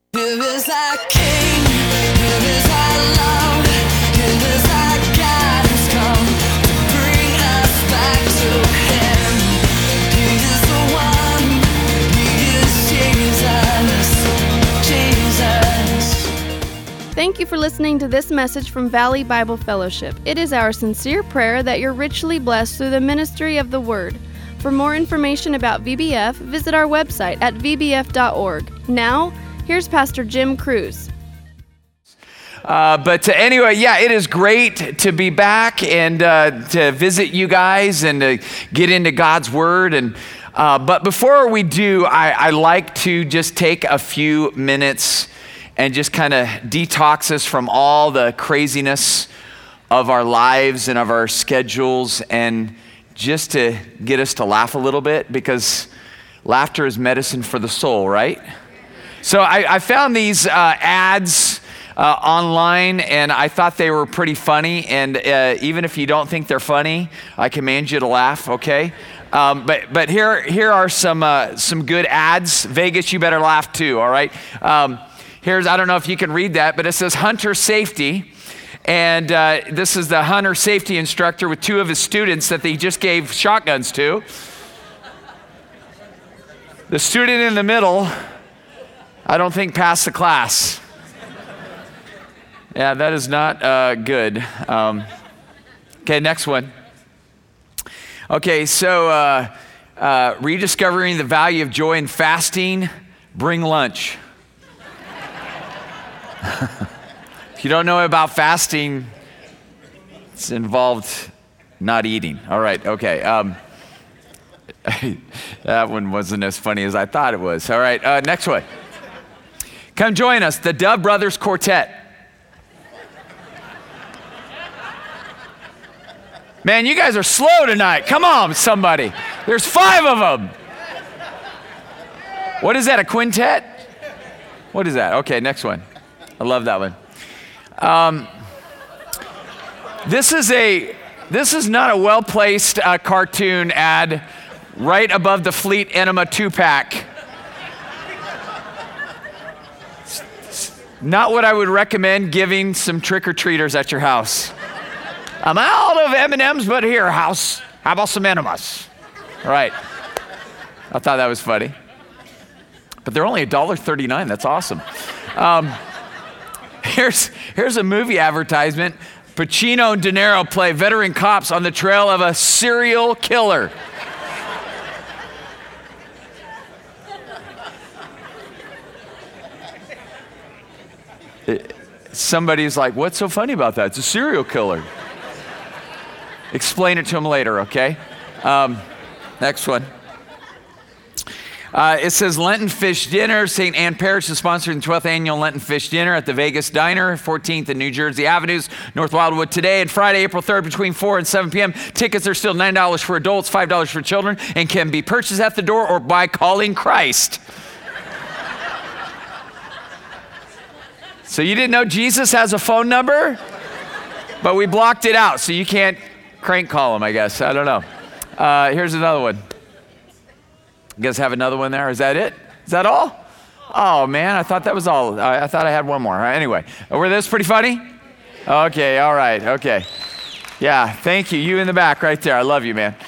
Give us our King, give us our love, give us our God who's come to bring us back to Him. He is the one, He is Jesus. Thank you for listening to this message from Valley Bible Fellowship. It is our sincere prayer that you're richly blessed through the ministry of the Word. For more information about VBF, visit our website at vbf.org. Now, here's Pastor Jim Cruz. But anyway, yeah, it is great to be back and to visit you guys and to get into God's Word. But before we do, I like to just take a few minutes and just kind of detox us from all the craziness of our lives and of our schedules, and just to get us to laugh a little bit, because laughter is medicine for the soul, right? So I found these ads online, and I thought they were pretty funny. And even if you don't think they're funny, I command you to laugh, okay? But here are some good ads. Vegas, you better laugh too, all right? I don't know if you can read that, but it says Hunter Safety. And this is the hunter safety instructor with two of his students that they just gave shotguns to. The student in the middle, I don't think passed the class. Yeah, that is not good. Okay, next one. Okay, so rediscovering the value of joy in fasting, bring lunch. If you don't know about fasting, it's involved not eating. All right, okay. That one wasn't as funny as I thought it was. All right, next one. Come join us, the Dove Brothers Quartet. Man, you guys are slow tonight. Come on, somebody. There's 5 of them. What is that, a quintet? What is that? Okay, next one. I love that one. This is not a well-placed cartoon ad right above the Fleet Enema 2-pack. Not what I would recommend giving some trick-or-treaters at your house. I'm out of M&Ms, but here, house, how about some enemas? All right. I thought that was funny. But they're only $1.39. That's awesome. Here's a movie advertisement. Pacino and De Niro play veteran cops on the trail of a serial killer. Somebody's like, what's so funny about that? It's a serial killer. Explain it to him later, okay? Next one. It says Lenten Fish Dinner. St. Anne Parish is sponsoring the 12th annual Lenten Fish Dinner at the Vegas Diner, 14th and New Jersey Avenues, North Wildwood, today and Friday, April 3rd, between 4 and 7 p.m. Tickets are still $9 for adults, $5 for children, and can be purchased at the door or by calling Christ. So you didn't know Jesus has a phone number? But we blocked it out, so you can't crank call him, I guess. I don't know. Here's another one. You guys have another one there? Is that it? Is that all? Oh, man, I thought that was all. I thought I had one more. Anyway, were those pretty funny? Okay, all right, okay. Yeah, thank you. You in the back right there. I love you, man.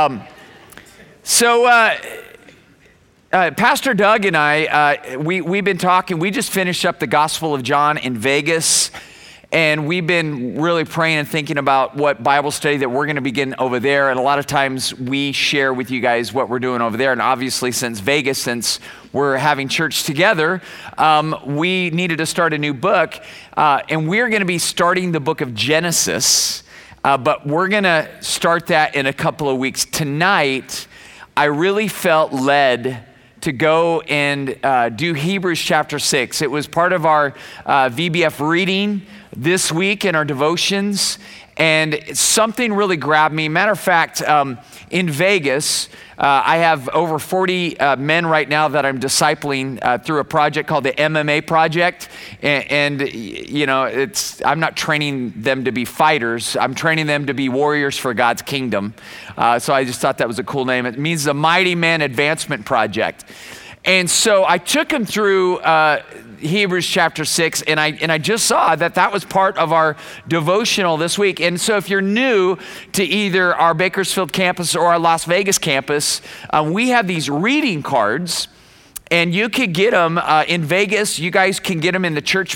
Pastor Doug and I, we've been talking. We just finished up the Gospel of John in Vegas. And we've been really praying and thinking about what Bible study that we're going to begin over there. And a lot of times we share with you guys what we're doing over there. And obviously since we're having church together, we needed to start a new book. And we're going to be starting the book of Genesis. But we're going to start that in a couple of weeks. Tonight, I really felt led to go and do Hebrews chapter 6. It was part of our VBF reading this week in our devotions, and something really grabbed me. Matter of fact, in Vegas, I have over 40 men right now that I'm discipling through a project called the MMA Project. And you know, I'm not training them to be fighters. I'm training them to be warriors for God's kingdom. So I just thought that was a cool name. It means the Mighty Men Advancement Project. And so I took them through Hebrews chapter 6, and I just saw that was part of our devotional this week. And so if you're new to either our Bakersfield campus or our Las Vegas campus, we have these reading cards, and you could get them in Vegas. You guys can get them in the church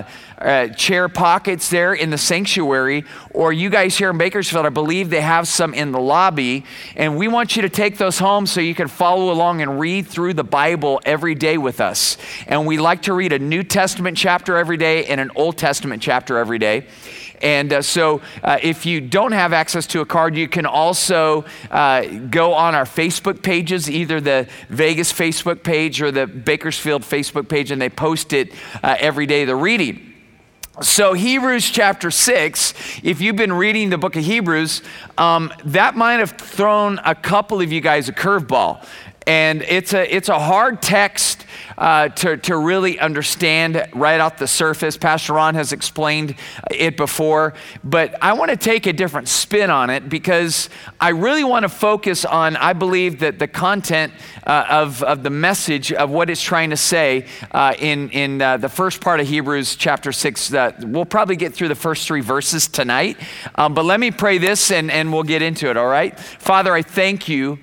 chair pockets there in the sanctuary, or you guys here in Bakersfield, I believe they have some in the lobby, and we want you to take those home so you can follow along and read through the Bible every day with us. And we like to read a New Testament chapter every day and an Old Testament chapter every day. And so if you don't have access to a card, you can also go on our Facebook pages, either the Vegas Facebook page or the Bakersfield Facebook page, and they post it every day, the reading. So Hebrews chapter 6, if you've been reading the book of Hebrews, that might have thrown a couple of you guys a curveball. And it's a hard text to really understand right off the surface. Pastor Ron has explained it before, but I want to take a different spin on it because I really want to focus on, I believe, that the content of the message of what it's trying to say in the first part of Hebrews chapter 6. We'll probably get through the first 3 verses tonight, but let me pray this and we'll get into it, all right? Father, I thank you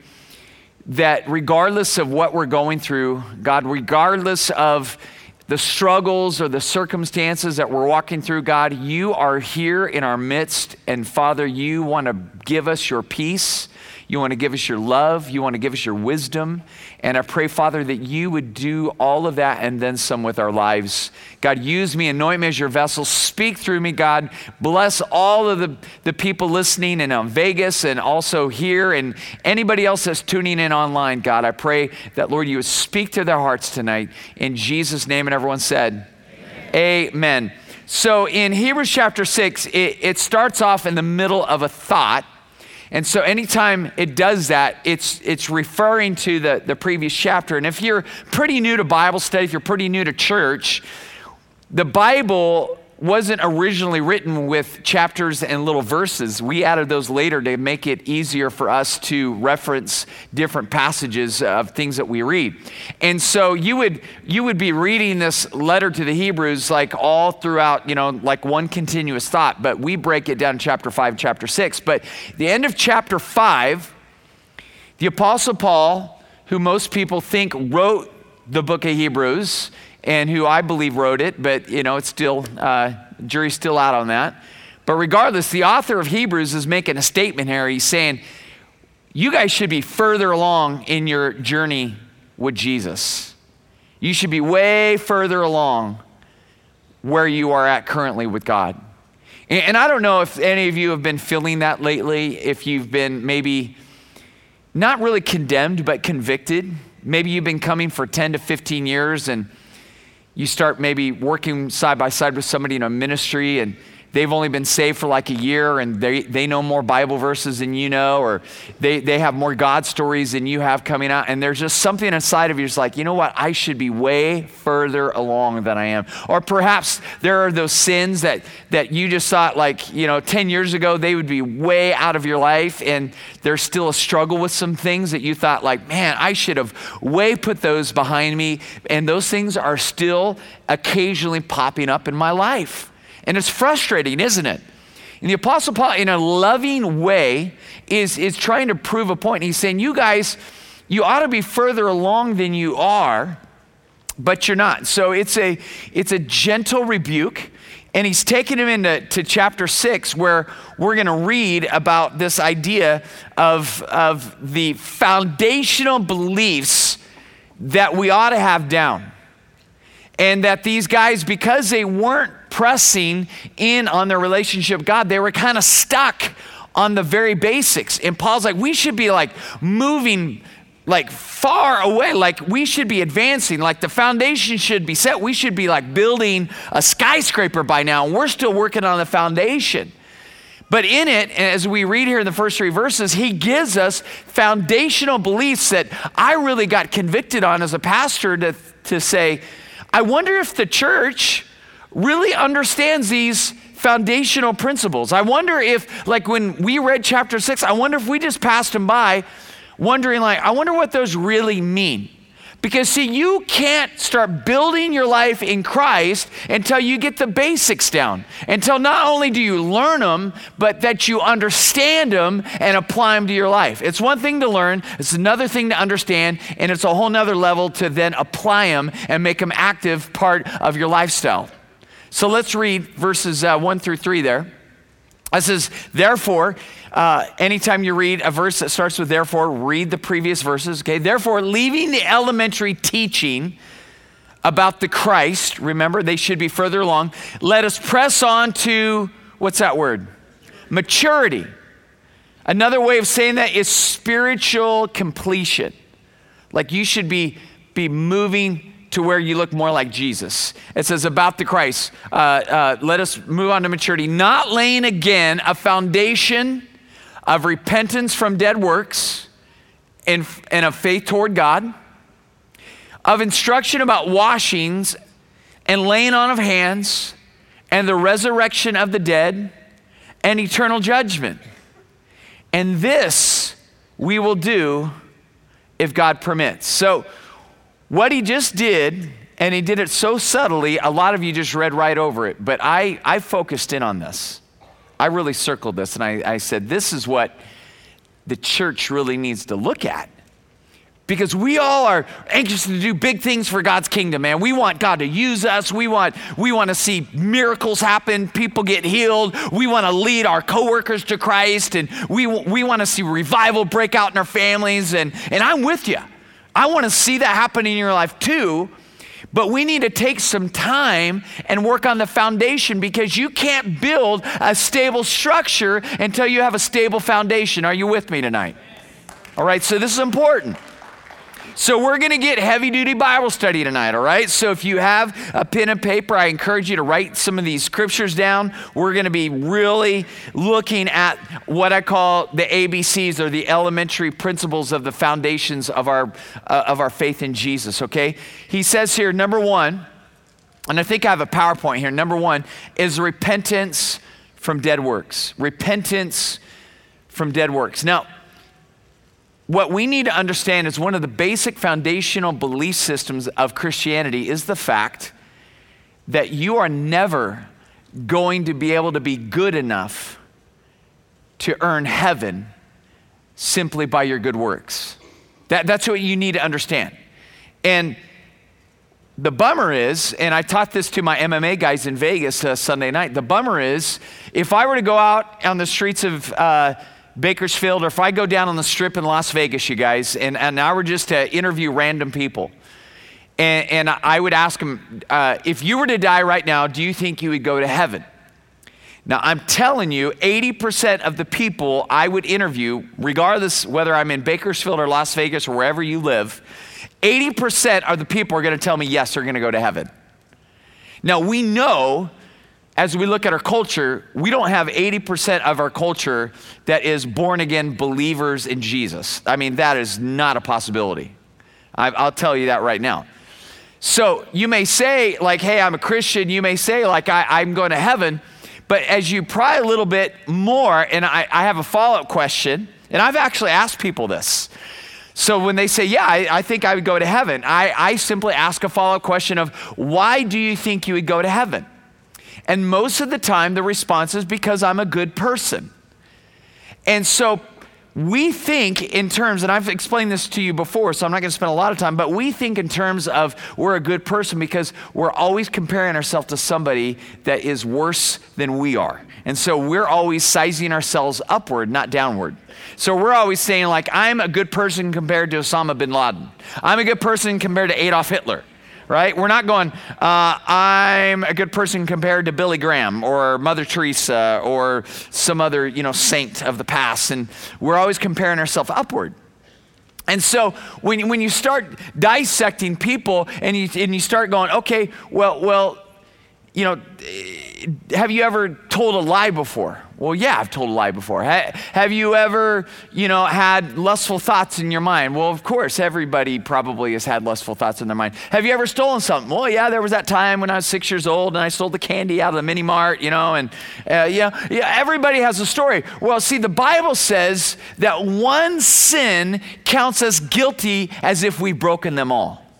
that regardless of what we're going through, God, regardless of the struggles or the circumstances that we're walking through, God, you are here in our midst. And Father, you want to give us your peace. You want to give us your love. You want to give us your wisdom. And I pray, Father, that you would do all of that and then some with our lives. God, use me, anoint me as your vessel. Speak through me, God. Bless all of the people listening in Vegas and also here and anybody else that's tuning in online, God. I pray that, Lord, you would speak to their hearts tonight. In Jesus' name, and everyone said, Amen. So in Hebrews chapter 6, it starts off in the middle of a thought. And so anytime it does that, it's referring to the previous chapter. And if you're pretty new to Bible study, if you're pretty new to church, the Bible wasn't originally written with chapters and little verses. We added those later to make it easier for us to reference different passages of things that we read. And so you would be reading this letter to the Hebrews like all throughout, like one continuous thought, but we break it down in chapter 5, chapter 6. But the end of chapter 5, the Apostle Paul, who most people think wrote the book of Hebrews, and who I believe wrote it, but it's still, jury's still out on that. But regardless, the author of Hebrews is making a statement here. He's saying, you guys should be further along in your journey with Jesus. You should be way further along where you are at currently with God. And I don't know if any of you have been feeling that lately, if you've been maybe not really condemned, but convicted. Maybe you've been coming for 10 to 15 years and you start maybe working side by side with somebody in a ministry and they've only been saved for like a year and they know more Bible verses than you know, or they have more God stories than you have coming out. And there's just something inside of you that's like, you know what? I should be way further along than I am. Or perhaps there are those sins that you just thought 10 years ago, they would be way out of your life. And there's still a struggle with some things that you thought man, I should have way put those behind me. And those things are still occasionally popping up in my life. And it's frustrating, isn't it? And the Apostle Paul, in a loving way, is trying to prove a point. He's saying, you guys, you ought to be further along than you are, but you're not. So it's a gentle rebuke. And he's taking him into chapter 6, where we're going to read about this idea of the foundational beliefs that we ought to have down. And that these guys, because they weren't pressing in on their relationship with God, they were kind of stuck on the very basics. And Paul's like, we should be moving far away, we should be advancing, the foundation should be set. We should be building a skyscraper by now, and we're still working on the foundation. But in it, as we read here in the first 3 verses, he gives us foundational beliefs that I really got convicted on as a pastor to say, I wonder if the church really understands these foundational principles. I wonder if, when we read chapter 6, I wonder if we just passed them by wondering, I wonder what those really mean. Because see, you can't start building your life in Christ until you get the basics down. Until not only do you learn them, but that you understand them and apply them to your life. It's one thing to learn, it's another thing to understand, and it's a whole nother level to then apply them and make them active part of your lifestyle. So let's read verses 1 through 3 there. It says, therefore, anytime you read a verse that starts with therefore, read the previous verses, okay? Therefore, leaving the elementary teaching about the Christ, remember, they should be further along, let us press on to, what's that word? Maturity. Another way of saying that is spiritual completion. Like you should be moving to where you look more like Jesus. It says about the Christ, let us move on to maturity, not laying again a foundation of repentance from dead works and of faith toward God, of instruction about washings and laying on of hands and the resurrection of the dead and eternal judgment. And this we will do if God permits. So what he just did, and he did it so subtly, a lot of you just read right over it, but I focused in on this. I really circled this, and I said, this is what the church really needs to look at. Because we all are anxious to do big things for God's kingdom, man. We want God to use us. We want to see miracles happen, people get healed. We want to lead our coworkers to Christ, and we want to see revival break out in our families, and I'm with you. I want to see that happen in your life too, but we need to take some time and work on the foundation because you can't build a stable structure until you have a stable foundation. Are you with me tonight? All right, so this is important. So we're going to get heavy-duty Bible study tonight, all right? So if you have a pen and paper, I encourage you to write some of these scriptures down. We're going to be really looking at what I call the ABCs, or the elementary principles of the foundations of our faith in Jesus, okay? He says here, number one, and I think I have a PowerPoint here. Number one is repentance from dead works. Repentance from dead works. Now, what we need to understand is one of the basic foundational belief systems of Christianity is the fact that you are never going to be able to be good enough to earn heaven simply by your good works. That's what you need to understand. And the bummer is, and I taught this to my MMA guys in Vegas Sunday night, the bummer is if I were to go out on the streets of Bakersfield, or if I go down on the strip in Las Vegas, you guys, and I were just to interview random people, and I would ask them, if you were to die right now, do you think you would go to heaven? Now, I'm telling you, 80% of the people I would interview, regardless whether I'm in Bakersfield or Las Vegas or wherever you live, 80% of the people are going to tell me, yes, they're going to go to heaven. Now, we know, as we look at our culture, we don't have 80% of our culture that is born again believers in Jesus. I mean, that is not a possibility. I'll tell you that right now. So you may say like, hey, I'm a Christian. You may say like, I'm going to heaven. But as you pry a little bit more, and I have a follow-up question, and I've actually asked people this. So when they say, yeah, I think I would go to heaven, I simply ask a follow-up question of, why do you think you would go to heaven? And most of the time, the response is because I'm a good person. And so we think in terms, and I've explained this to you before, so I'm not going to spend a lot of time, but we think in terms of we're a good person because we're always comparing ourselves to somebody that is worse than we are. And so we're always sizing ourselves upward, not downward. So we're always saying like, I'm a good person compared to Osama bin Laden. I'm a good person compared to Adolf Hitler. Right? We're not going, I'm a good person compared to Billy Graham or Mother Teresa or some other, saint of the past. And we're always comparing ourselves upward. And so when you start dissecting people and you start going, okay, well, have you ever told a lie before? Well, yeah, I've told a lie before. Have you ever, had lustful thoughts in your mind? Well, of course, everybody probably has had lustful thoughts in their mind. Have you ever stolen something? Well, yeah, there was that time when I was 6 years old and I stole the candy out of the mini mart, everybody has a story. Well, see, the Bible says that one sin counts us guilty as if we've broken them all.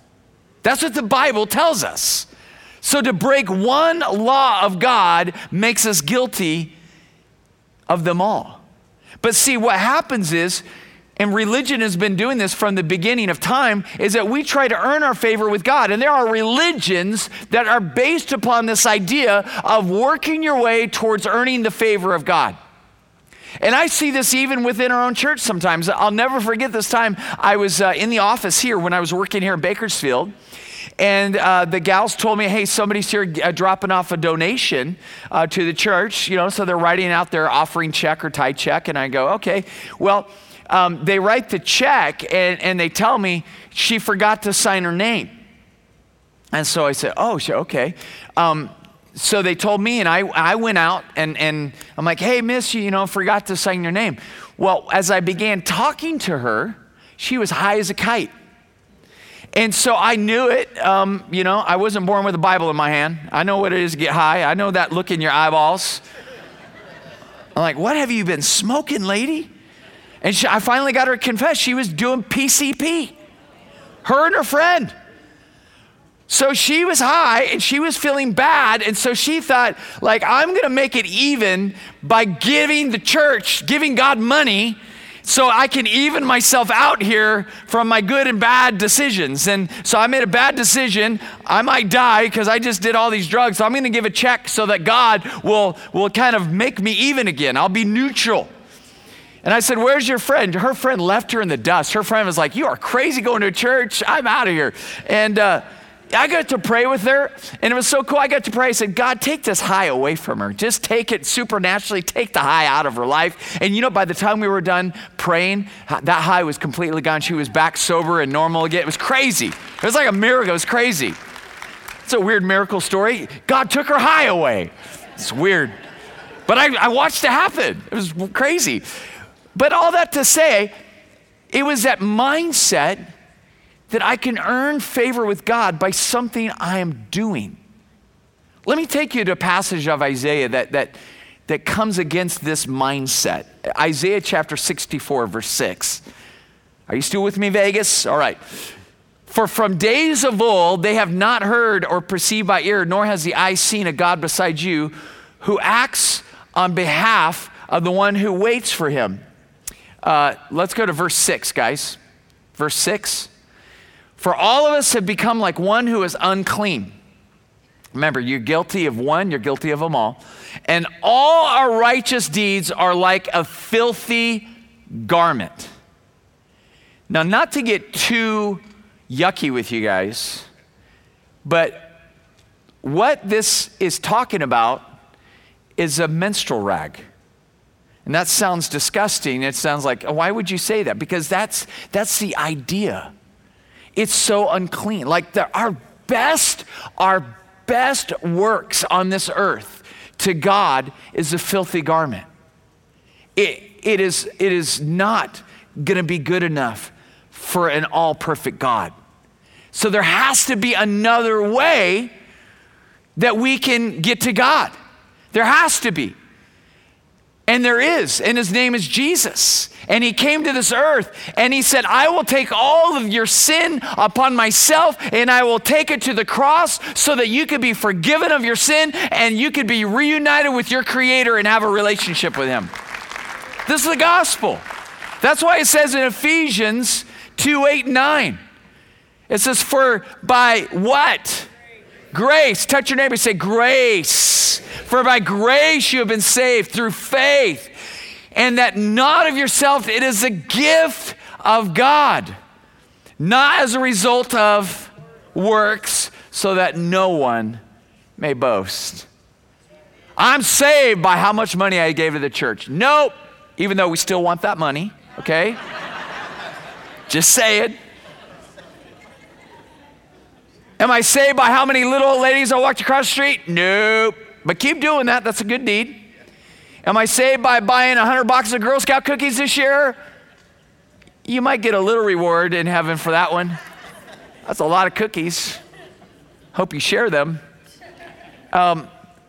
That's what the Bible tells us. So to break one law of God makes us guilty of them all. But see, what happens is, and religion has been doing this from the beginning of time, is that we try to earn our favor with God. And there are religions that are based upon this idea of working your way towards earning the favor of God. And I see this even within our own church sometimes. I'll never forget this time I was in the office here when I was working here in Bakersfield. And the gals told me, hey, somebody's here dropping off a donation to the church, so they're writing out their offering check or tithe check. And I go, okay, well, they write the check and they tell me she forgot to sign her name. And so I said, oh, okay. So they told me, and I went out and I'm like, hey, miss, you forgot to sign your name. Well, as I began talking to her, she was high as a kite. And so I knew it. I wasn't born with a Bible in my hand. I know what it is to get high. I know that look in your eyeballs. I'm like, what have you been smoking, lady? And I finally got her to confess she was doing PCP. Her and her friend. So she was high and she was feeling bad. And so she thought, I'm going to make it even by giving the church, giving God money so I can even myself out here from my good and bad decisions. And so I made a bad decision. I might die because I just did all these drugs. So I'm going to give a check so that God will kind of make me even again. I'll be neutral. And I said, where's your friend? Her friend left her in the dust. Her friend was like, you are crazy going to a church. I'm out of here. And I got to pray with her, and it was so cool. I got to pray. I said, God, take this high away from her. Just take it supernaturally. Take the high out of her life. And by the time we were done praying, that high was completely gone. She was back sober and normal again. It was crazy. It was like a miracle. It was crazy. It's a weird miracle story. God took her high away. It's weird. But I watched it happen. It was crazy. But all that to say, it was that mindset that I can earn favor with God by something I am doing. Let me take you to a passage of Isaiah that comes against this mindset. Isaiah chapter 64, verse 6. Are you still with me, Vegas? All right. For from days of old they have not heard or perceived by ear, nor has the eye seen a God beside you who acts on behalf of the one who waits for him. Let's go to verse 6, guys. Verse 6. For all of us have become like one who is unclean. Remember, you're guilty of one, you're guilty of them all. And all our righteous deeds are like a filthy garment. Now, not to get too yucky with you guys, but what this is talking about is a menstrual rag. And that sounds disgusting. It sounds like, why would you say that? Because that's the idea. It's so unclean. Our best works on this earth to God is a filthy garment. It is not going to be good enough for an all perfect God. So there has to be another way that we can get to God. There has to be. And there is, and his name is Jesus. And he came to this earth and he said, I will take all of your sin upon myself and I will take it to the cross so that you could be forgiven of your sin and you could be reunited with your Creator and have a relationship with him. This is the gospel. That's why it says in Ephesians 2:8-9, it says, for by what? Grace. Touch your neighbor and say, grace. For by grace you have been saved through faith, and that not of yourself, it is a gift of God, not as a result of works, so that no one may boast. I'm saved by how much money I gave to the church. Nope, even though we still want that money, okay? Just saying. Am I saved by how many little old ladies I walked across the street? Nope. But keep doing that. That's a good deed. Am I saved by buying 100 boxes of Girl Scout cookies this year? You might get a little reward in heaven for that one. That's a lot of cookies. Hope you share them. But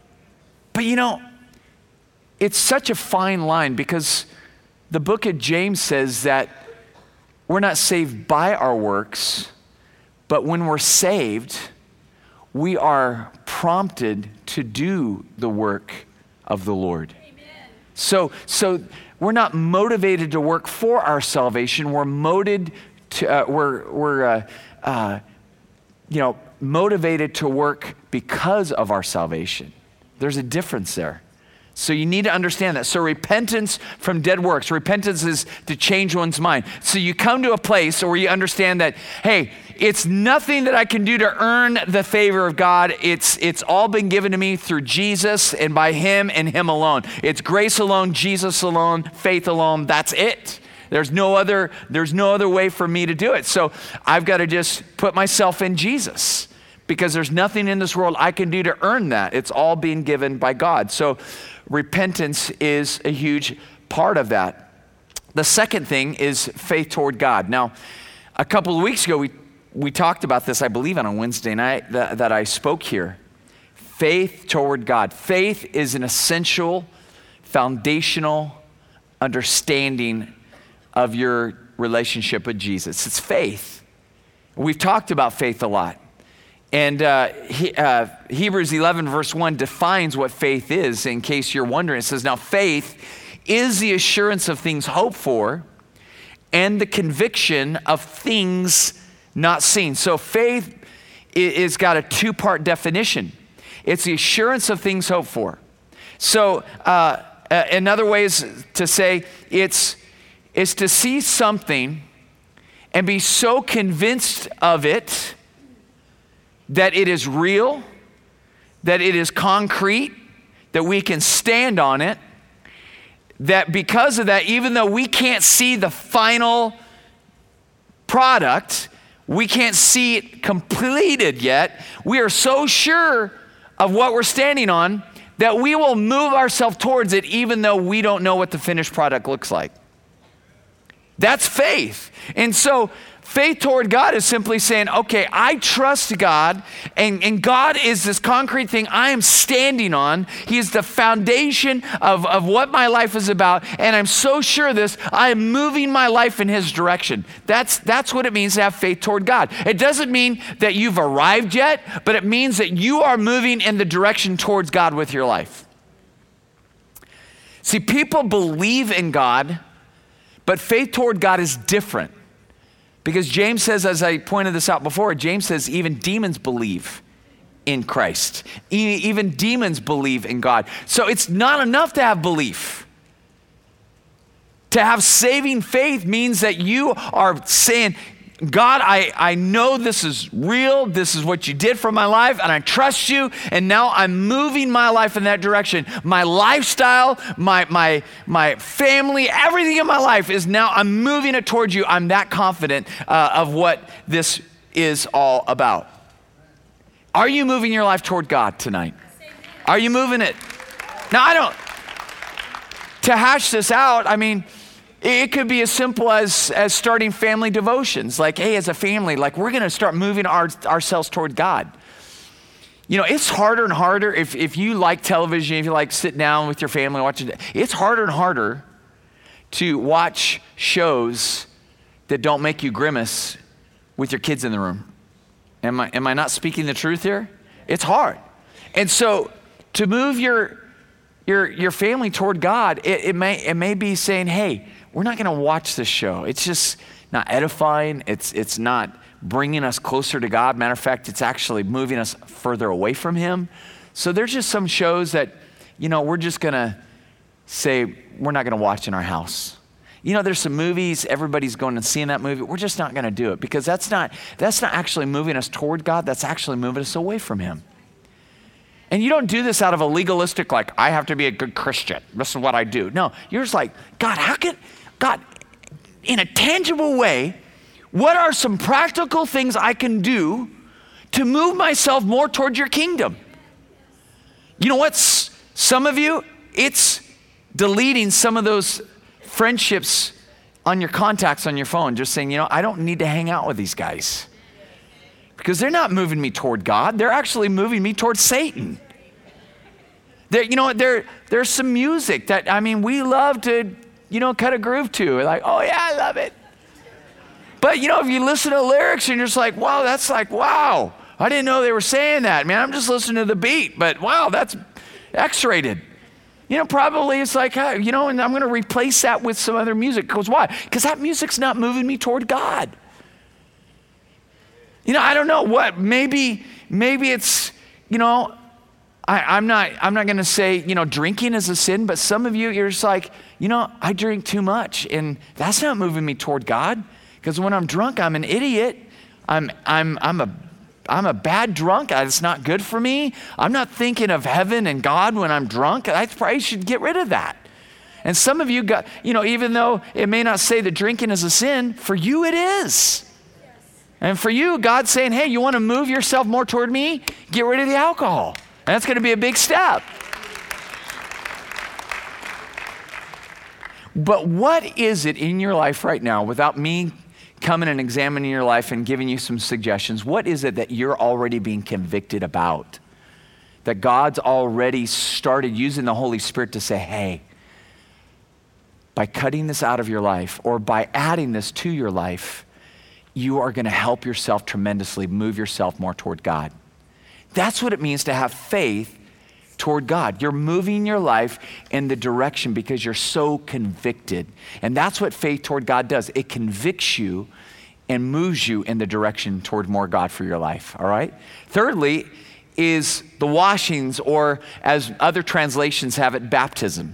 it's such a fine line because the book of James says that we're not saved by our works, But when we're saved, we are prompted to do the work of the Lord. So we're not motivated to work for our salvation. We're motivated to work because of our salvation. There's a difference there. So you need to understand that. So repentance from dead works. Repentance is to change one's mind. So you come to a place where you understand that, hey, it's nothing that I can do to earn the favor of God. It's all been given to me through Jesus and by him and him alone. It's grace alone, Jesus alone, faith alone. That's it. There's no other way for me to do it. So I've got to just put myself in Jesus, because there's nothing in this world I can do to earn that. It's all being given by God. So repentance is a huge part of that. The second thing is faith toward God. Now, a couple of weeks ago, we talked about this, I believe, on a Wednesday night that I spoke here. Faith toward God. Faith is an essential, foundational understanding of your relationship with Jesus. It's faith. We've talked about faith a lot. And Hebrews 11 verse 1 defines what faith is, in case you're wondering. It says, now faith is the assurance of things hoped for and the conviction of things not seen. So faith is got a two-part definition. It's the assurance of things hoped for. So another way is to say it's to see something and be so convinced of it that it is real, that it is concrete, that we can stand on it, that because of that, even though we can't see the final product, we can't see it completed yet, we are so sure of what we're standing on that we will move ourselves towards it even though we don't know what the finished product looks like. That's faith. And so faith toward God is simply saying, okay, I trust God, and God is this concrete thing I am standing on. He is the foundation of what my life is about, and I'm so sure of this, I am moving my life in his direction. That's what it means to have faith toward God. It doesn't mean that you've arrived yet, but it means that you are moving in the direction towards God with your life. See, people believe in God, but faith toward God is different. Because James says, as I pointed this out before, James says even demons believe in Christ. Even demons believe in God. So it's not enough to have belief. To have saving faith means that you are saying, God, I know this is real. This is what you did for my life, and I trust you. And now I'm moving my life in that direction. My lifestyle, my family, everything in my life is now, I'm moving it towards you. I'm that confident of what this is all about. Are you moving your life toward God tonight? Are you moving it? Now, to hash this out, I mean, it could be as simple as starting family devotions. Like, hey, as a family, like we're going to start moving ourselves toward God. You know, it's harder and harder if you like television, if you like sitting down with your family watching it, it's harder and harder to watch shows that don't make you grimace with your kids in the room. Am I not speaking the truth here? It's hard. And so to move your family toward God, it may be saying, hey, we're not going to watch this show. It's just not edifying. It's not bringing us closer to God. Matter of fact, it's actually moving us further away from him. So there's just some shows that, we're just going to say we're not going to watch in our house. There's some movies, everybody's going and seeing that movie. We're just not going to do it because that's not actually moving us toward God. That's actually moving us away from him. And you don't do this out of a legalistic, like, I have to be a good Christian. This is what I do. No, you're just like, God, in a tangible way, what are some practical things I can do to move myself more toward your kingdom? You know what? Some of you, it's deleting some of those friendships on your contacts on your phone, just saying, I don't need to hang out with these guys. Because they're not moving me toward God. They're actually moving me toward Satan. There's some music that, we love to, cut a groove to. Like, oh yeah, I love it. But if you listen to the lyrics and you're just like, wow, that's like, wow, I didn't know they were saying that. Man, I'm just listening to the beat, but wow, that's X-rated. Probably it's like, and I'm going to replace that with some other music. Because why? Because that music's not moving me toward God. I don't know what. Maybe it's, I'm not going to say, drinking is a sin, but some of you're just like, I drink too much, and that's not moving me toward God. Because when I'm drunk, I'm an idiot. I'm a bad drunk. It's not good for me. I'm not thinking of heaven and God when I'm drunk. I probably should get rid of that. And some of you got, even though it may not say that drinking is a sin, for you it is. And for you, God's saying, hey, you want to move yourself more toward me? Get rid of the alcohol. And that's going to be a big step. But what is it in your life right now, without me coming and examining your life and giving you some suggestions, what is it that you're already being convicted about? That God's already started using the Holy Spirit to say, hey, by cutting this out of your life or by adding this to your life, you are going to help yourself tremendously, move yourself more toward God. That's what it means to have faith toward God. You're moving your life in the direction because you're so convicted. And that's what faith toward God does. It convicts you and moves you in the direction toward more God for your life, all right? Thirdly is the washings, or as other translations have it, baptism.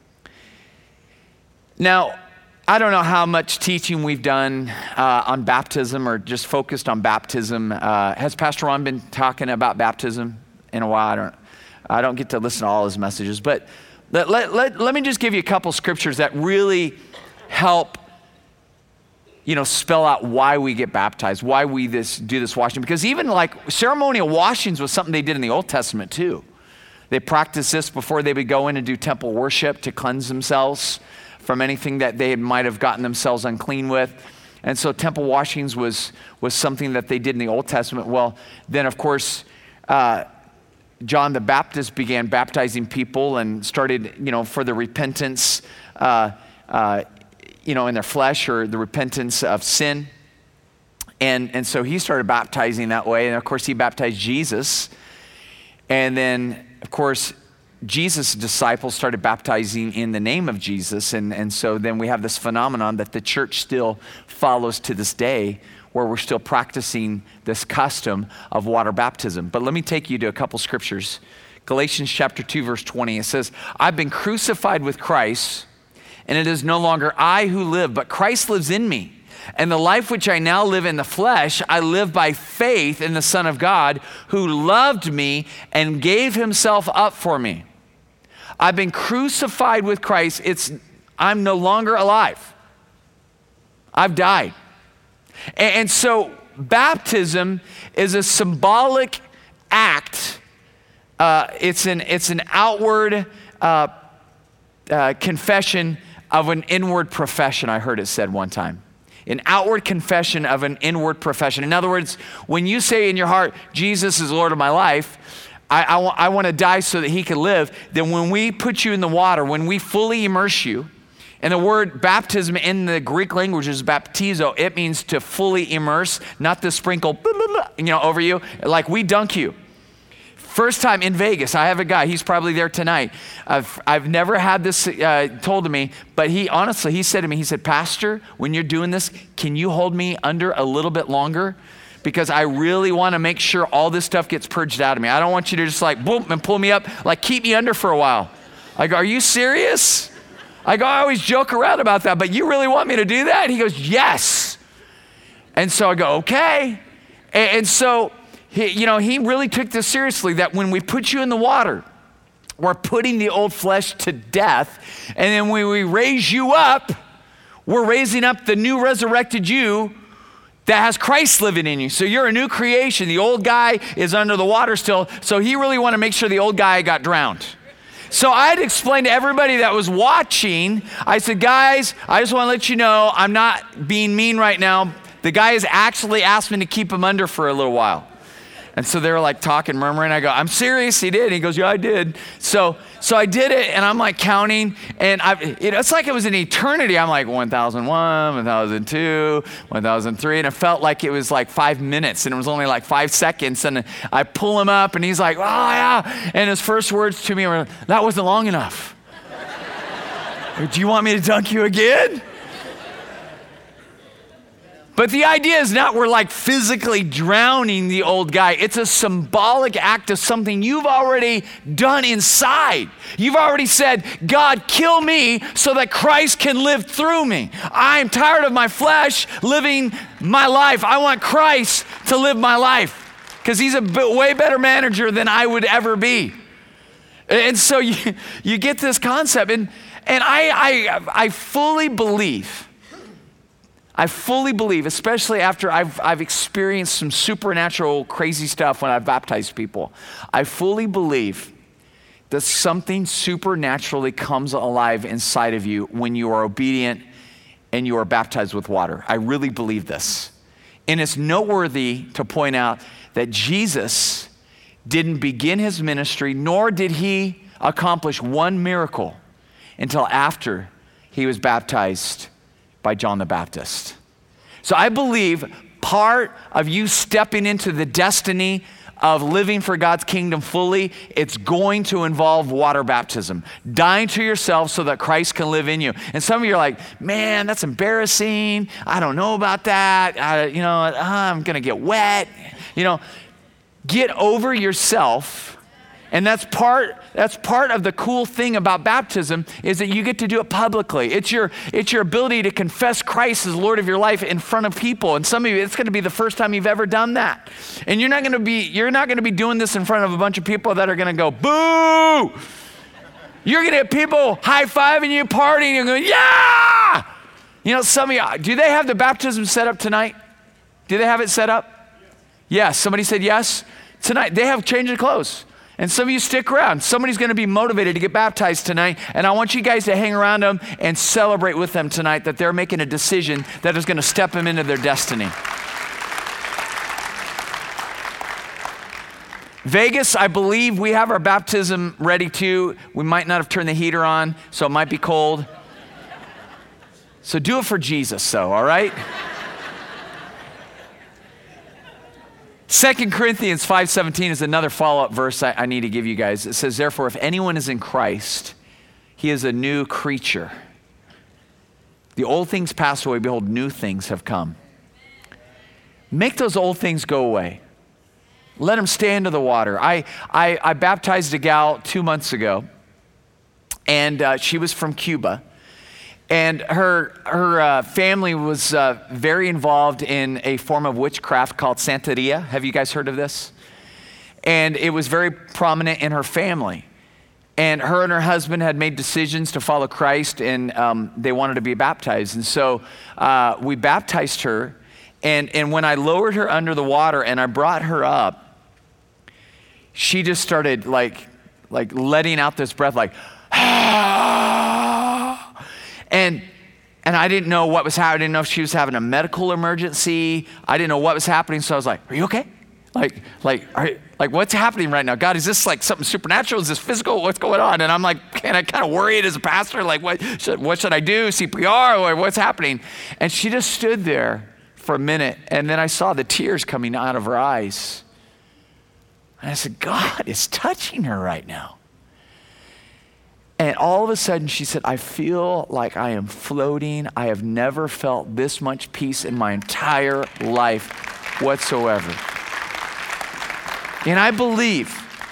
Now, I don't know how much teaching we've done on baptism or just focused on baptism. Has Pastor Ron been talking about baptism in a while? I don't get to listen to all his messages, but let me just give you a couple scriptures that really help, spell out why we get baptized, why we do this washing. Because even like ceremonial washings was something they did in the Old Testament too. They practiced this before they would go in and do temple worship to cleanse themselves from anything that they might have gotten themselves unclean with. And so temple washings was something that they did in the Old Testament. Well, then of course, John the Baptist began baptizing people and started, for the repentance, in their flesh, or the repentance of sin. And so he started baptizing that way. And of course, he baptized Jesus. And then, of course, Jesus' disciples started baptizing in the name of Jesus. And so then we have this phenomenon that the church still follows to this day, where we're still practicing this custom of water baptism. But let me take you to a couple scriptures. Galatians chapter 2, verse 20, it says, I've been crucified with Christ, and it is no longer I who live, but Christ lives in me. And the life which I now live in the flesh, I live by faith in the Son of God, who loved me and gave himself up for me. I've been crucified with Christ. I'm no longer alive. I've died. And so baptism is a symbolic act. It's an outward confession of an inward profession, I heard it said one time. An outward confession of an inward profession. In other words, when you say in your heart, Jesus is Lord of my life, I want to die so that he can live, then when we put you in the water, when we fully immerse you, and the word baptism in the Greek language is baptizo, it means to fully immerse, not to sprinkle over you, like we dunk you. First time in Vegas, I have a guy, he's probably there tonight. I've never had this told to me, but he said to me, he said, Pastor, when you're doing this, can you hold me under a little bit longer? Because I really want to make sure all this stuff gets purged out of me. I don't want you to just like, boom, and pull me up, like keep me under for a while. I go, are you serious? I always joke around about that, but you really want me to do that? He goes, yes. And so I go, okay. And so, he really took this seriously, that when we put you in the water, we're putting the old flesh to death. And then when we raise you up, we're raising up the new resurrected you that has Christ living in you. So you're a new creation. The old guy is under the water still. So he really wanted to make sure the old guy got drowned. So I had to explain to everybody that was watching, I said, guys, I just want to let you know, I'm not being mean right now. The guy has actually asked me to keep him under for a little while. And so they were like talking, murmuring. I go, I'm serious, he did. He goes, yeah, I did. So I did it, and I'm like counting, and it's like it was an eternity. I'm like 1001, 1002, 1003, and it felt like it was like 5 minutes, and it was only like 5 seconds. And I pull him up, and he's like, oh yeah. And his first words to me were, that wasn't long enough. Do you want me to dunk you again? But the idea is not we're like physically drowning the old guy. It's a symbolic act of something you've already done inside. You've already said, God, kill me so that Christ can live through me. I'm tired of my flesh living my life. I want Christ to live my life because he's a way better manager than I would ever be. And so you get this concept. And I fully believe, especially after I've experienced some supernatural crazy stuff when I've baptized people, I fully believe that something supernaturally comes alive inside of you when you are obedient and you are baptized with water. I really believe this. And it's noteworthy to point out that Jesus didn't begin his ministry, nor did he accomplish one miracle until after he was baptized by John the Baptist. So I believe part of you stepping into the destiny of living for God's kingdom fully, it's going to involve water baptism, dying to yourself so that Christ can live in you. And some of you are like, man, that's embarrassing. I don't know about that. I'm going to get wet. Get over yourself. And that's part of the cool thing about baptism is that you get to do it publicly. It's your ability to confess Christ as Lord of your life in front of people. And some of you, it's going to be the first time you've ever done that. And you're not going to be doing this in front of a bunch of people that are going to go, boo! You're going to get people high-fiving you, partying, and going, yeah! Some of you, do they have the baptism set up tonight? Do they have it set up? Yes. Somebody said yes. Tonight, they have change of clothes. And some of you stick around. Somebody's going to be motivated to get baptized tonight. And I want you guys to hang around them and celebrate with them tonight that they're making a decision that is going to step them into their destiny. Vegas, I believe we have our baptism ready too. We might not have turned the heater on, so it might be cold. So do it for Jesus, though, all right? 2 Corinthians 5:17 is another follow-up verse I need to give you guys. It says, therefore, if anyone is in Christ, he is a new creature. The old things pass away, behold, new things have come. Make those old things go away. Let them stay into the water. I baptized a gal 2 months ago, and she was from Cuba. And her family was very involved in a form of witchcraft called Santeria. Have you guys heard of this? And it was very prominent in her family. And her husband had made decisions to follow Christ, and they wanted to be baptized. And so we baptized her. And when I lowered her under the water and I brought her up, she just started like letting out this breath, like, And I didn't know what was happening. I didn't know if she was having a medical emergency. I didn't know what was happening. So I was like, are you okay? Like what's happening right now? God, is this like something supernatural? Is this physical? What's going on? And I'm like, kind of worried as a pastor. Like, what should I do? CPR or what's happening? And she just stood there for a minute. And then I saw the tears coming out of her eyes. And I said, God is touching her right now. And all of a sudden she said, I feel like I am floating. I have never felt this much peace in my entire life whatsoever. And I believe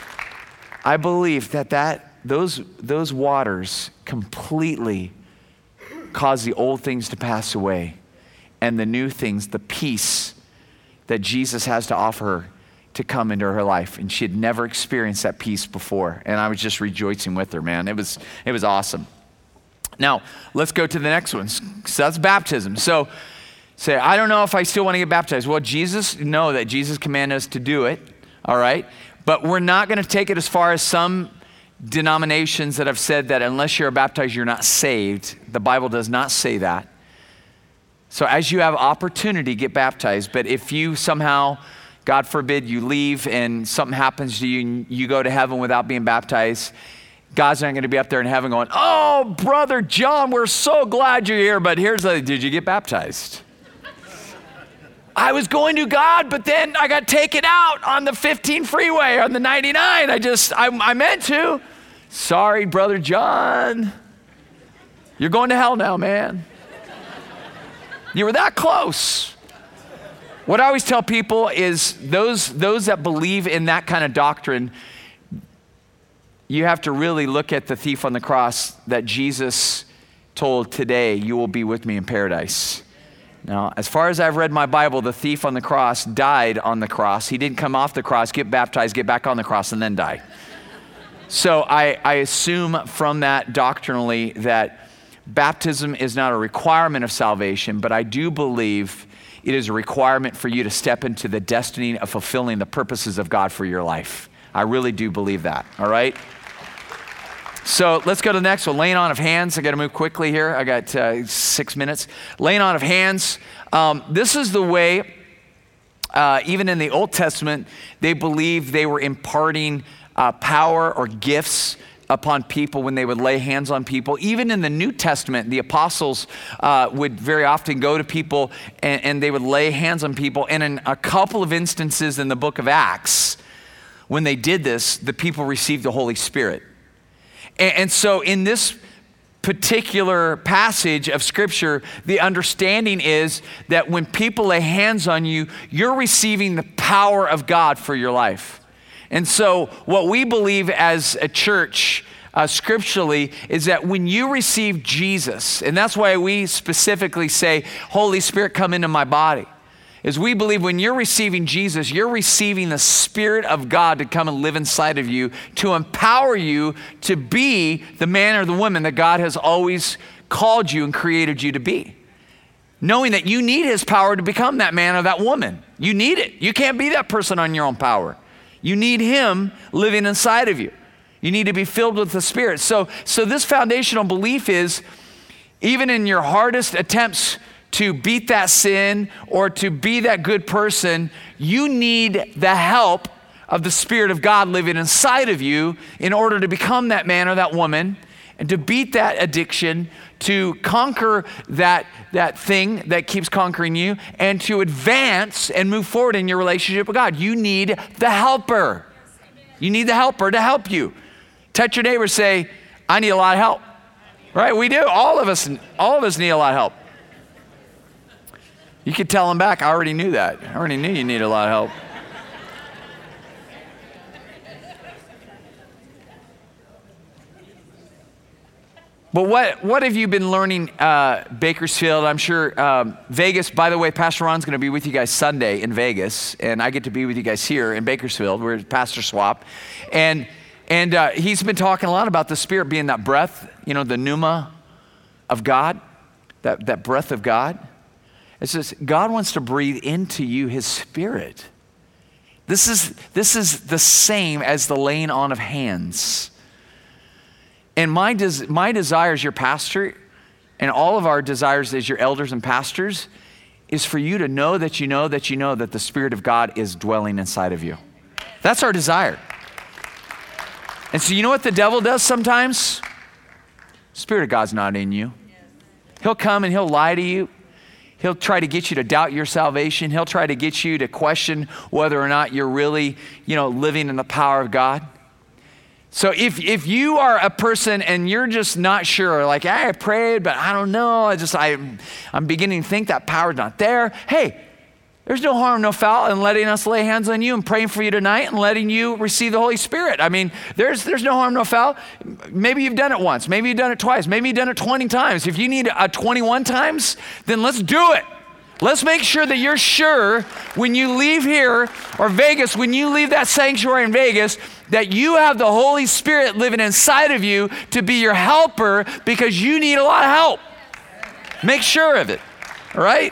that those waters completely cause the old things to pass away and the new things, the peace that Jesus has to offer her, to come into her life. And she had never experienced that peace before. And I was just rejoicing with her, man. It was awesome. Now, let's go to the next one. So that's baptism. So say, I don't know if I still want to get baptized. Well, Jesus commanded us to do it, all right? But we're not going to take it as far as some denominations that have said that unless you're baptized, you're not saved. The Bible does not say that. So as you have opportunity, get baptized. But if you somehow God forbid you leave and something happens to you and you go to heaven without being baptized, God's not going to be up there in heaven going, oh, Brother John, we're so glad you're here, but did you get baptized? I was going to God, but then I got taken out on the 15 freeway, on the 99. I meant to. Sorry, Brother John. You're going to hell now, man. You were that close. What I always tell people is those that believe in that kind of doctrine, you have to really look at the thief on the cross that Jesus told, today you will be with me in paradise. Now, as far as I've read my Bible, the thief on the cross died on the cross. He didn't come off the cross, get baptized, get back on the cross, and then die. So I assume from that doctrinally that baptism is not a requirement of salvation, but I do believe it is a requirement for you to step into the destiny of fulfilling the purposes of God for your life. I really do believe that, all right? So let's go to the next one, laying on of hands. I got to move quickly here. I got 6 minutes. Laying on of hands. This is the way, even in the Old Testament, they believed they were imparting power or gifts upon people when they would lay hands on people. Even in the New Testament, the apostles would very often go to people and they would lay hands on people. And in a couple of instances in the book of Acts, when they did this, the people received the Holy Spirit. And so in this particular passage of Scripture, the understanding is that when people lay hands on you, you're receiving the power of God for your life. And so what we believe as a church scripturally is that when you receive Jesus, and that's why we specifically say, Holy Spirit, come into my body, is we believe when you're receiving Jesus, you're receiving the Spirit of God to come and live inside of you, to empower you to be the man or the woman that God has always called you and created you to be. Knowing that you need His power to become that man or that woman. You need it. You can't be that person on your own power. You need Him living inside of you. You need to be filled with the Spirit. So this foundational belief is, even in your hardest attempts to beat that sin or to be that good person, you need the help of the Spirit of God living inside of you in order to become that man or that woman and to beat that addiction, to conquer that thing that keeps conquering you, and to advance and move forward in your relationship with God. You need the helper. You need the helper to help you. Touch your neighbor, say, I need a lot of help. Right? We do. All of us need a lot of help. You could tell them back, I already knew that. I already knew you needed a lot of help. But what have you been learning, Bakersfield? I'm sure Vegas, by the way, Pastor Ron's going to be with you guys Sunday in Vegas, and I get to be with you guys here in Bakersfield. We're Pastor Swap. And he's been talking a lot about the Spirit being that breath, the pneuma of God, that breath of God. It says God wants to breathe into you His Spirit. This is the same as the laying on of hands. And my desire as your pastor, and all of our desires as your elders and pastors, is for you to know that you know that you know that the Spirit of God is dwelling inside of you. That's our desire. And so you know what the devil does sometimes? The Spirit of God's not in you. He'll come and he'll lie to you. He'll try to get you to doubt your salvation. He'll try to get you to question whether or not you're really, living in the power of God. So if you are a person and you're just not sure, like, hey, I prayed, but I don't know. I'm beginning to think that power's not there. Hey, there's no harm, no foul in letting us lay hands on you and praying for you tonight and letting you receive the Holy Spirit. I mean, there's no harm, no foul. Maybe you've done it once. Maybe you've done it twice. Maybe you've done it 20 times. If you need 21 times, then let's do it. Let's make sure that you're sure when you leave here or Vegas, when you leave that sanctuary in Vegas, that you have the Holy Spirit living inside of you to be your helper, because you need a lot of help. Make sure of it, all right?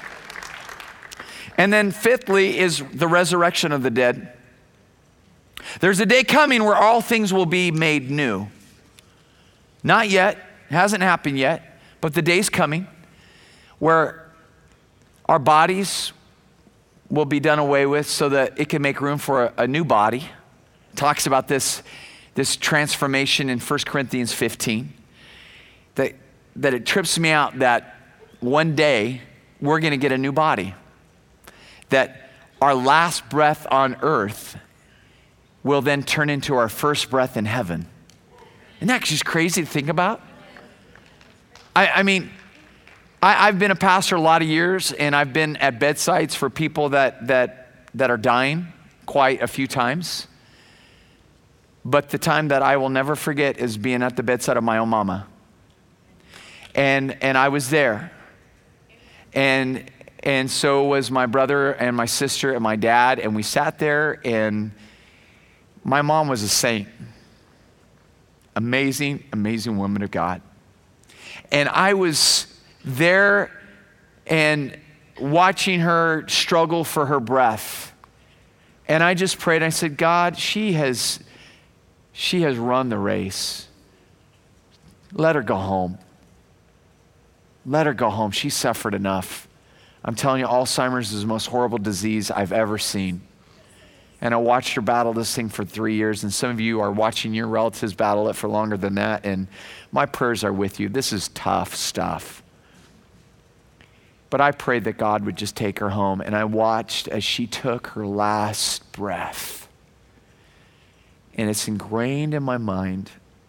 And then fifthly is the resurrection of the dead. There's a day coming where all things will be made new. Not yet, it hasn't happened yet, but the day's coming where our bodies will be done away with so that it can make room for a new body. It talks about this transformation in 1 Corinthians 15. That it trips me out that one day we're going to get a new body. That our last breath on earth will then turn into our first breath in heaven. Isn't that just crazy to think about? I mean, I've been a pastor a lot of years, and I've been at bedsides for people that are dying quite a few times. But the time that I will never forget is being at the bedside of my own mama. And I was there. And so was my brother and my sister and my dad, and we sat there, and my mom was a saint. Amazing, amazing woman of God. And I was there and watching her struggle for her breath. And I just prayed, I said, God, she has run the race. Let her go home. Let her go home. She suffered enough. I'm telling you, Alzheimer's is the most horrible disease I've ever seen. And I watched her battle this thing for 3 years, and some of you are watching your relatives battle it for longer than that, and my prayers are with you. This is tough stuff. But I prayed that God would just take her home, and I watched as she took her last breath. And it's ingrained in my mind,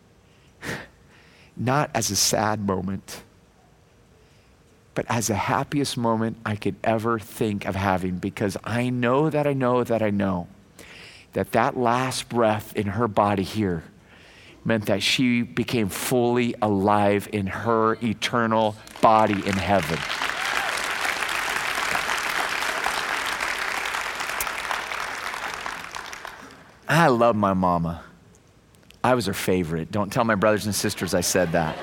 not as a sad moment, but as the happiest moment I could ever think of having, because I know that that last breath in her body here meant that she became fully alive in her eternal body in heaven. I love my mama. I was her favorite. Don't tell my brothers and sisters I said that.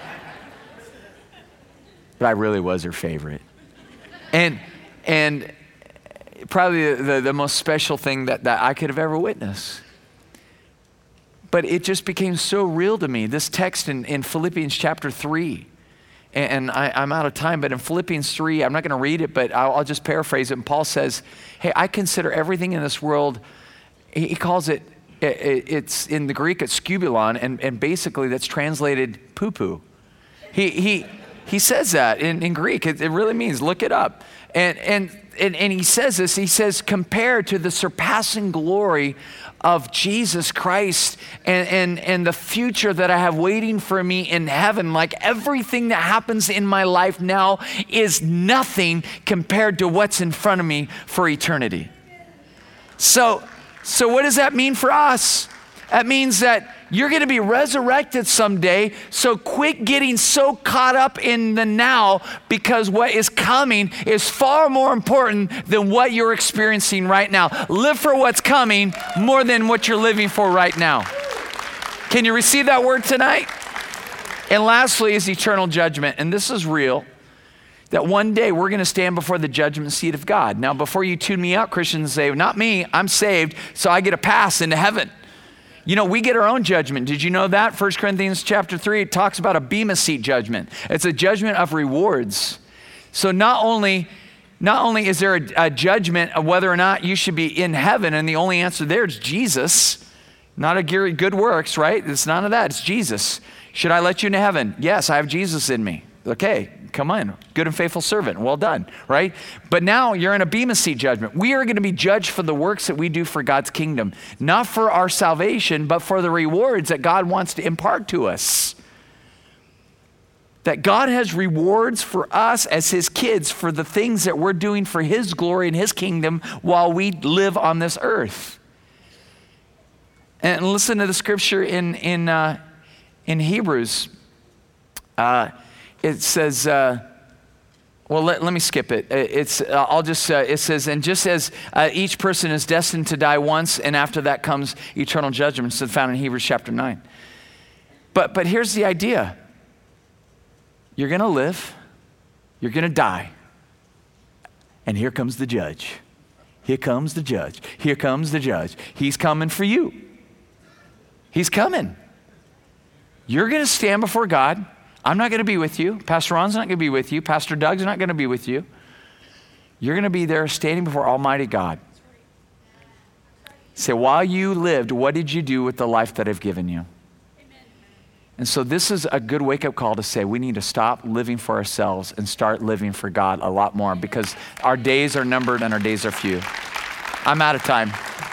But I really was her favorite. And probably the most special thing that I could have ever witnessed. But it just became so real to me. This text in Philippians chapter 3, and I'm out of time, but in Philippians 3, I'm not going to read it, but I'll just paraphrase it. And Paul says, hey, I consider everything in this world, he calls it's in the Greek, it's skubulon, and basically that's translated poo-poo. He says that in Greek. It really means, look it up. And he says this, he says, compared to the surpassing glory of Jesus Christ and the future that I have waiting for me in heaven, like everything that happens in my life now is nothing compared to what's in front of me for eternity. So what does that mean for us? That means that you're going to be resurrected someday, so quit getting so caught up in the now, because what is coming is far more important than what you're experiencing right now. Live for what's coming more than what you're living for right now. Can you receive that word tonight? And lastly is eternal judgment, and this is real. That one day we're going to stand before the judgment seat of God. Now, before you tune me out, Christians, say, not me, I'm saved, so I get a pass into heaven. You know, we get our own judgment. Did you know that? 1 Corinthians chapter 3, it talks about a bema seat judgment. It's a judgment of rewards. So not only is there a judgment of whether or not you should be in heaven, and the only answer there is Jesus, not a good works, right? It's none of that. It's Jesus. Should I let you into heaven? Yes, I have Jesus in me. Okay, come on, good and faithful servant, well done, right? But now you're in a bema seat judgment. We are going to be judged for the works that we do for God's kingdom, not for our salvation, but for the rewards that God wants to impart to us. That God has rewards for us as his kids for the things that we're doing for his glory and his kingdom while we live on this earth. And listen to the scripture in Hebrews. It says, let me skip it. It says, and just as each person is destined to die once, and after that comes eternal judgment. It's found in Hebrews chapter 9. But here's the idea. You're going to live, you're going to die, and here comes the judge. Here comes the judge. Here comes the judge. He's coming for you. He's coming. You're going to stand before God. I'm not going to be with you. Pastor Ron's not going to be with you. Pastor Doug's not going to be with you. you're going to be there standing before Almighty God. Say, while you lived, what did you do with the life that I've given you? And so this is a good wake-up call to say we need to stop living for ourselves and start living for God a lot more, because our days are numbered and our days are few. I'm out of time.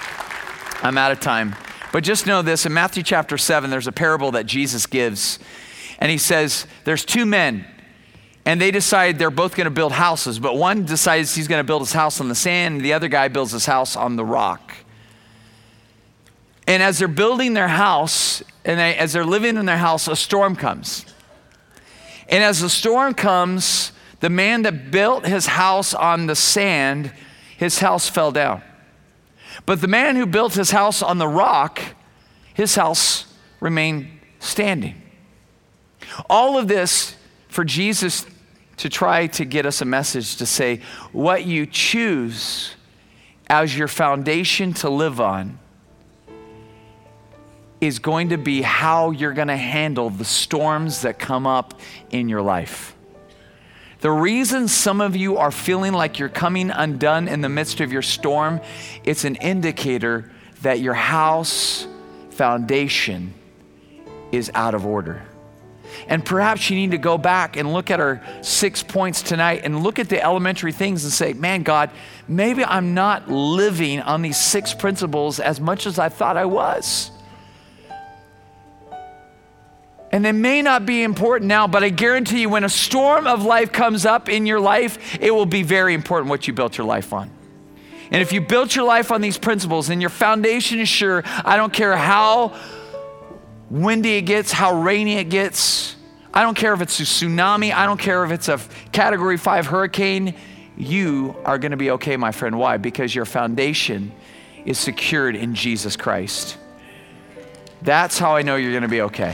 But just know this, in Matthew chapter 7, there's a parable that Jesus gives. And he says, there's two men, and they decide they're both going to build houses. But one decides he's going to build his house on the sand, and the other guy builds his house on the rock. And as they're building their house, and as they're living in their house, a storm comes. And as the storm comes, the man that built his house on the sand, his house fell down. But the man who built his house on the rock, his house remained standing. All of this for Jesus to try to get us a message to say, what you choose as your foundation to live on is going to be how you're going to handle the storms that come up in your life. The reason some of you are feeling like you're coming undone in the midst of your storm, it's an indicator that your house foundation is out of order. And perhaps you need to go back and look at our 6 points tonight and look at the elementary things and say, man, God, maybe I'm not living on these 6 principles as much as I thought I was. And they may not be important now, but I guarantee you when a storm of life comes up in your life, it will be very important what you built your life on. And if you built your life on these principles and your foundation is sure, I don't care how windy it gets, how rainy it gets, I don't care if it's a tsunami, I don't care if it's a Category 5 hurricane, you are going to be okay, my friend. Why? Because your foundation is secured in Jesus Christ. That's how I know you're going to be okay.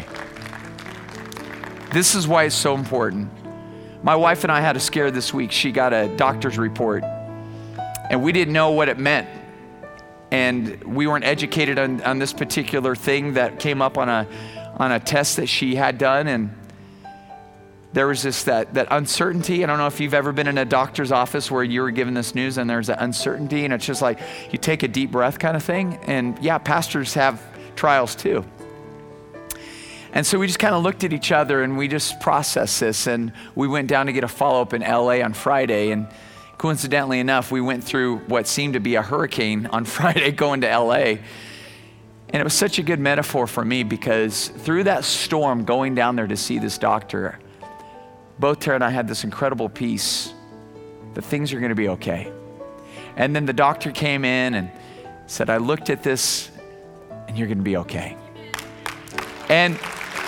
This is why it's so important. My wife and I had a scare this week. She got a doctor's report, and we didn't know what it meant. And we weren't educated on this particular thing that came up on a test that she had done. And there was that uncertainty. I don't know if you've ever been in a doctor's office where you were given this news and there's that uncertainty, and it's just like you take a deep breath kind of thing. And yeah, pastors have trials too. And so we just kind of looked at each other and we just processed this, and we went down to get a follow-up in LA on Friday, and coincidentally enough, we went through what seemed to be a hurricane on Friday going to LA. And it was such a good metaphor for me, because through that storm going down there to see this doctor, both Tara and I had this incredible peace that things are going to be okay. And then the doctor came in and said, I looked at this and you're going to be okay. And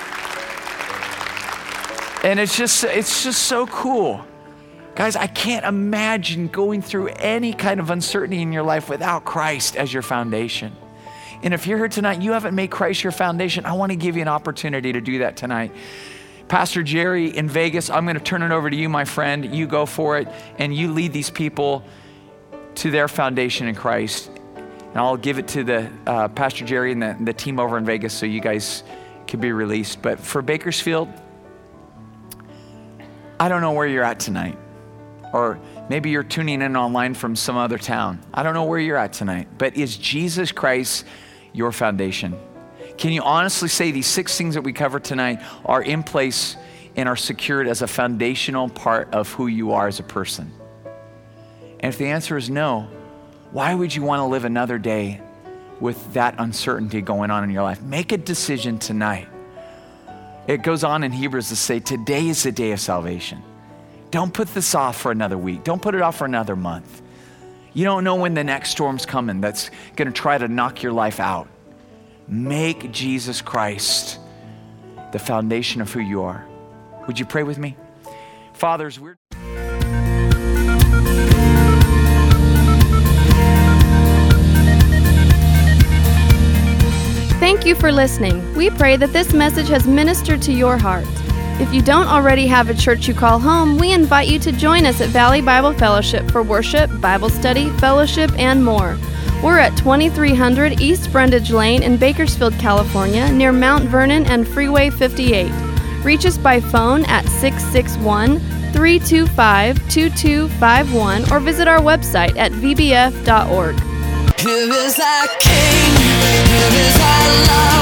it's just so cool. Guys, I can't imagine going through any kind of uncertainty in your life without Christ as your foundation. And if you're here tonight, you haven't made Christ your foundation, I want to give you an opportunity to do that tonight. Pastor Jerry in Vegas, I'm going to turn it over to you, my friend. You go for it, and you lead these people to their foundation in Christ. And I'll give it to the Pastor Jerry and the team over in Vegas so you guys can be released. But for Bakersfield, I don't know where you're at tonight. Or maybe you're tuning in online from some other town. I don't know where you're at tonight. But is Jesus Christ your foundation? Can you honestly say these 6 things that we covered tonight are in place and are secured as a foundational part of who you are as a person? And if the answer is no, why would you want to live another day with that uncertainty going on in your life? Make a decision tonight. It goes on in Hebrews to say, today is the day of salvation. Don't put this off for another week. Don't put it off for another month. You don't know when the next storm's coming that's going to try to knock your life out. Make Jesus Christ the foundation of who you are. Would you pray with me? Fathers, we're... Thank you for listening. We pray that this message has ministered to your heart. If you don't already have a church you call home, we invite you to join us at Valley Bible Fellowship for worship, Bible study, fellowship, and more. We're at 2300 East Brundage Lane in Bakersfield, California, near Mount Vernon and Freeway 58. Reach us by phone at 661 325-2251 or visit our website at vbf.org. Here is our King, here is our love.